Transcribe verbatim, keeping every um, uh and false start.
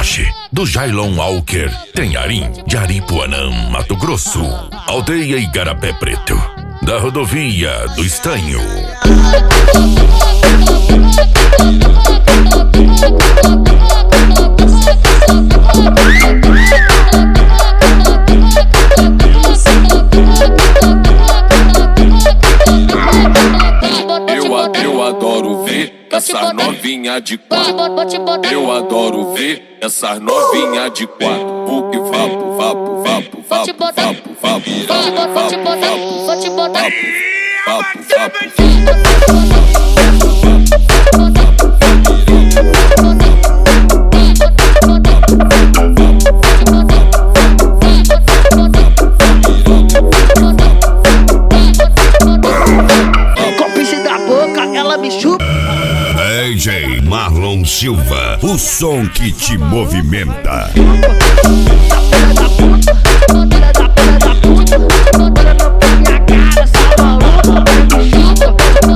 Hiroshi, do Jailon Walker, Tenharim, de Aripuanã, Mato Grosso. Aldeia Igarapé Preto, da rodovia do Estanho. Eu, eu adoro ver essa novinha de quatro. Eu adoro ver essa novinha de quatro. Porque vapo, vapo, vapo, vapo, vapo, vapo, vapo, vapo, vapo, vapo, vapo. D J Marlon Silva, o som que te movimenta. Puta,